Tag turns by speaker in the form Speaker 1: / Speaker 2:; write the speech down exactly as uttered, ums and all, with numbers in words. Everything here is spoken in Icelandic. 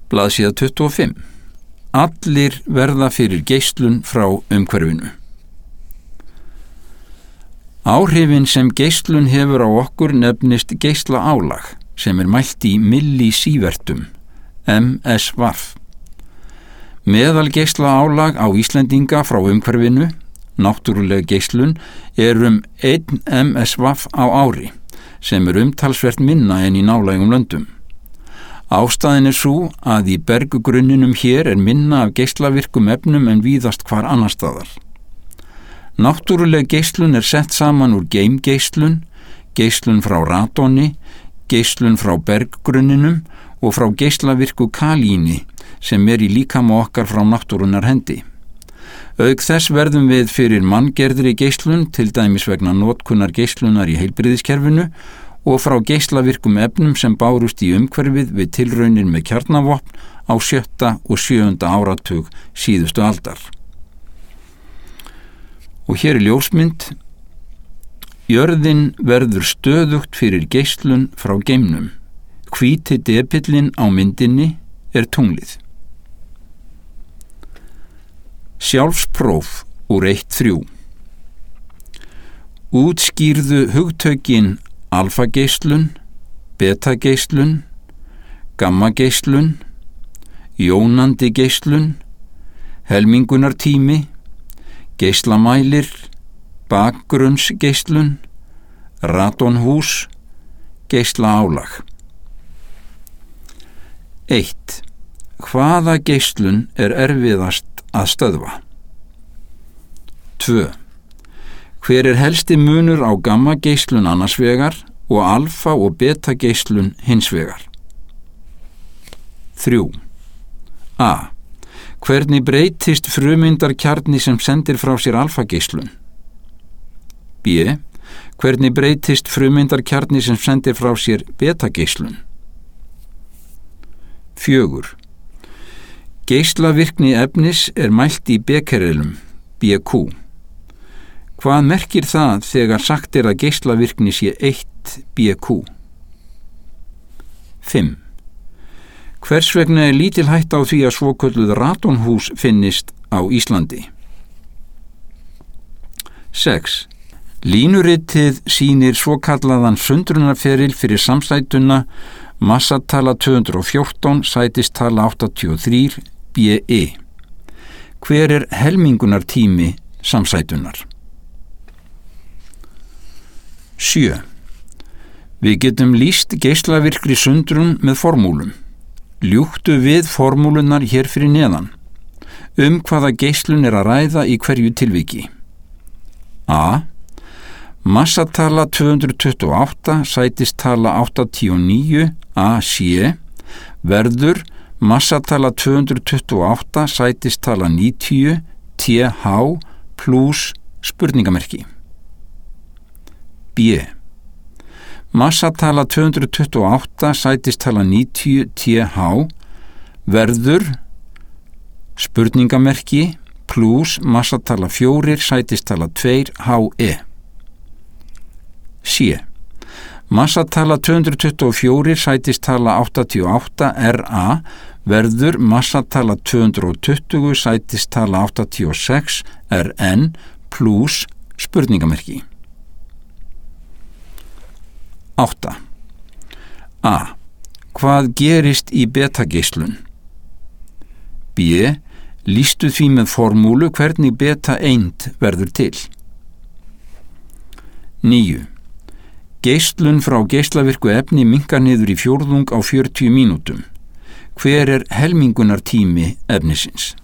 Speaker 1: Blaðsíða tuttugu og fimm. Allir verða fyrir geislun frá umhverfinu. Áhrifin sem geislun hefur á okkur nefnist geislaálag sem er mælt í millisívertum, M S V. Meðal geislaálag á Íslendinga frá umhverfinu, náttúruleg geislun, er um einn M S V á ári, sem er umtalsvert minna en í nálægum löndum. Ástæðin er sú að í berggrunninum hér er minna af geislavirkum efnum en víðast hvar annar staðar. Náttúruleg geislun er sett saman úr geimgeislun, geislun frá radoni, geislun frá berggrunninum og frá geislavirku kalíni sem er í líkama okkar frá náttúrunnar hendi. Auk þess verðum við fyrir manngerðri geislun, til dæmis vegna notkunar geislunar í heilbrigðiskerfinu og frá geislavirkum efnum sem bárust í umhverfið við tilraunir með kjarnavopn á sjötta og sjöunda áratug síðustu aldar. Og hér er ljósmynd. Jörðin verður stöðugt fyrir geislun frá geimnum. Hvíti depillinn á myndinni er tunglið. Sjálfspróf úr eitt þrjú. Útskýrðu hugtökin alfageislun, betageislun, gammageislun, jónandi geislun, helmingunartími, geislamælir, bakgrunnsgeislun, radonhús, geislaálag. eitt. Hvaða geislun er erfiðast að stöðva? tvö. Hver er helsti munur á gammageislun annars vegar og alfa- og betageislun hins vegar? þrjú. A. Hvernig breytist frumeindarkjarni sem sendir frá sér alfageislun? B. Hvernig breytist frumeindarkjarni sem sendir frá sér betageislun? fjögur. Geislavirkni efnis er mælt í bekerelum, B Q. Hvað merkir það þegar sagt er að geislavirkni sé eitt B Q? fimm. Hvers vegna er lítil hætta á því að svokölluð radonhús finnist á Íslandi? sex. Línuritið sýnir svokallaðan sundrunarferil fyrir samsætuna massatala tvö hundruð og fjórtán, sætistala áttatíu og þrjú, B E. Hver er helmingunartími samsætunar? sjö. Við getum lýst geislavirkri sundrun með formúlum. Ljúktu við formúlunar hér fyrir neðan. Um hvaða geislun er að ræða í hverju tilviki? A. Massatala tvö hundruð tuttugu og átta, sætistala áttatíu og níu, A C, verður massatala tvö hundruð tuttugu og átta, sætistala níutíu, T H, pluss spurningamerki. B. Massatala tvö hundruð tuttugu og átta, sætistala níutíu, T H, verður spurningamerki, pluss massatala fjórir, sætistala tveir, H E. C. Massatala tvö hundruð tuttugu og fjórir, sætistala áttatíu og átta, R A, verður massatala tvö hundruð og tuttugu, sætistala áttatíu og sex, R N, pluss spurningamerki. átta. A. Hvað gerist í betageislun? B. Lýstu því með formúlu hvernig beta-eind verður til. níu. Geislun frá geislavirku efni minnkar niður í fjórðung á fjörutíu mínútum. Hver er helmingunartími efnisins?